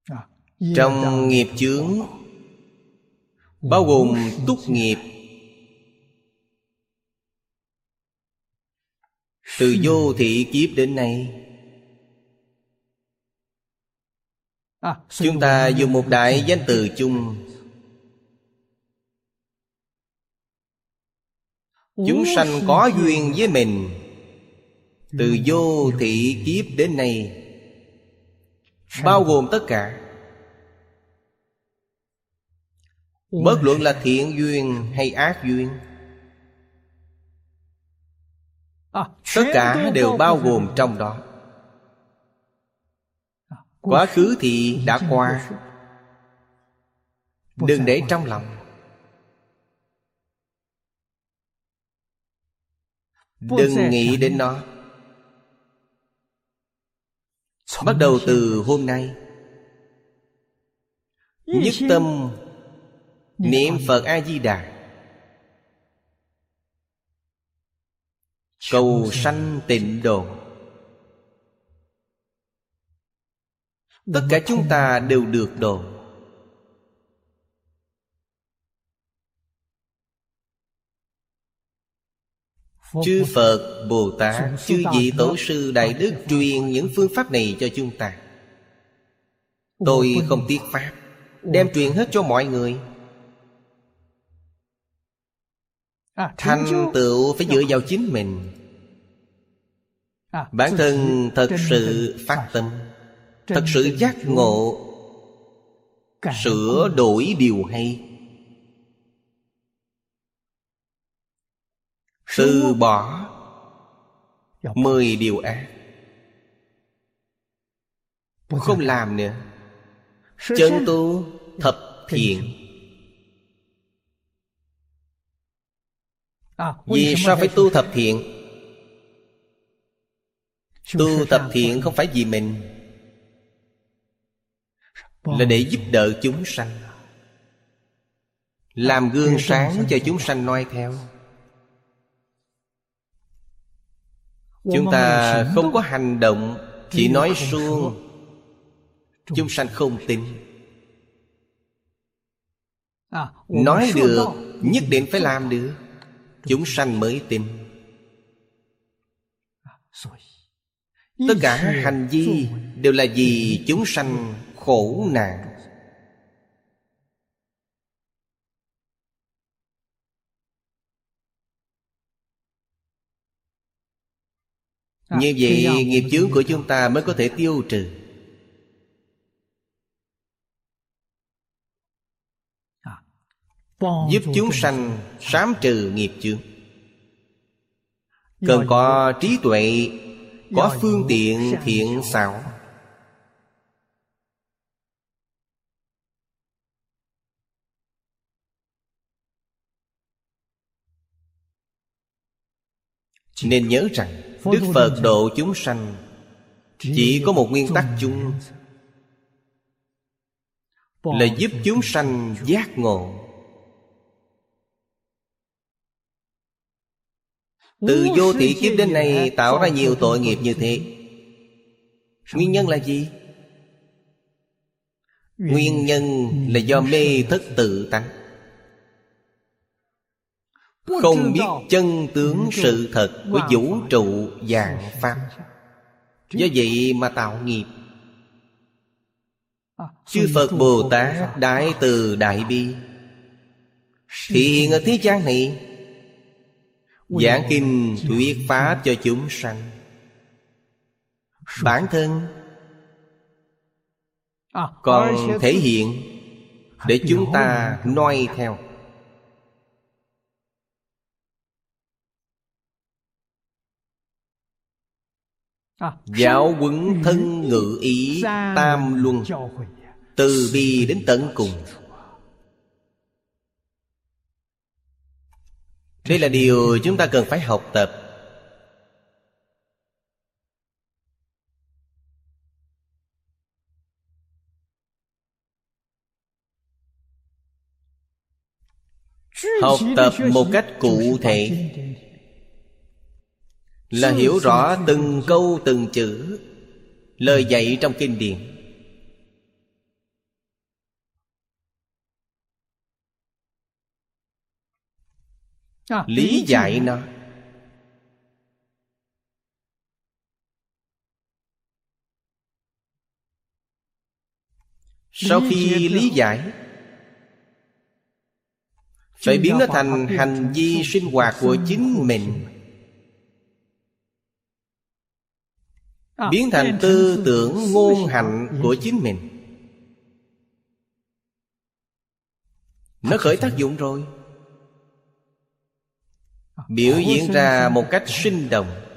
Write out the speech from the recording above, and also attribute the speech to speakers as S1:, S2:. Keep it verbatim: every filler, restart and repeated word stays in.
S1: Trong nghiệp chướng bao gồm túc nghiệp, từ vô thị kiếp đến nay. Chúng ta dùng một đại danh từ chung: chúng sanh có duyên với mình từ vô thị kiếp đến nay, bao gồm tất cả. Bất luận là thiện duyên hay ác duyên, tất cả đều bao gồm trong đó. Quá khứ thì đã qua, đừng để trong lòng. Đừng nghĩ đến nó. Bắt đầu từ hôm nay, nhất tâm niệm Phật A-di-đà, cầu sanh tịnh độ. Tất cả chúng ta đều được độ. Chư Phật, Bồ Tát, chư vị Tổ sư Đại Đức truyền những phương pháp này cho chúng ta. Tôi không tiếc pháp, đem truyền hết cho mọi người. Thành tựu phải dựa vào chính mình. Bản thân thật sự phát tâm, thật sự giác ngộ, sửa đổi điều hay, từ bỏ mười điều ác, không làm nữa. Chân tu thập thiện. Vì sao phải tu thập thiện? Tu thập thiện không phải vì mình, là để giúp đỡ chúng sanh, làm gương sáng cho chúng sanh noi theo. Chúng ta không có hành động, chỉ nói suông, chúng sanh không tin. Nói được, nhất định phải làm được, chúng sanh mới tin. Tất cả hành vi đều là vì chúng sanh khổ nạn. Như vậy nghiệp chướng của chúng ta mới có thể tiêu trừ. Giúp chúng sanh sám trừ nghiệp chướng, cần có trí tuệ, có phương tiện thiện xảo. Nên nhớ rằng Đức Phật độ chúng sanh chỉ có một nguyên tắc chung, là giúp chúng sanh giác ngộ. Từ vô thị kiếp đến nay tạo ra nhiều tội nghiệp như thế. Nguyên nhân là gì? Nguyên nhân là do mê thất tự tánh, không biết chân tướng sự thật của vũ trụ vạn pháp. Do vậy mà tạo nghiệp. Chư Phật Bồ Tát Đại Từ Đại Bi thị hiện ở thế gian này, giảng kinh thuyết pháp cho chúng sanh. Bản thân còn thể hiện để chúng ta noi theo. Giáo huấn thân ngự ý tam luân, từ bi đến tận cùng. Đây là điều chúng ta cần phải học tập. Học tập một cách cụ thể, là hiểu rõ từng câu từng chữ lời dạy trong kinh điển. lý giải nó. Sau khi lý giải, phải biến nó thành hành vi sinh hoạt của chính mình, biến thành tư tưởng ngôn hạnh của chính mình. Nó khởi tác dụng rồi, biểu diễn ra một cách sinh động.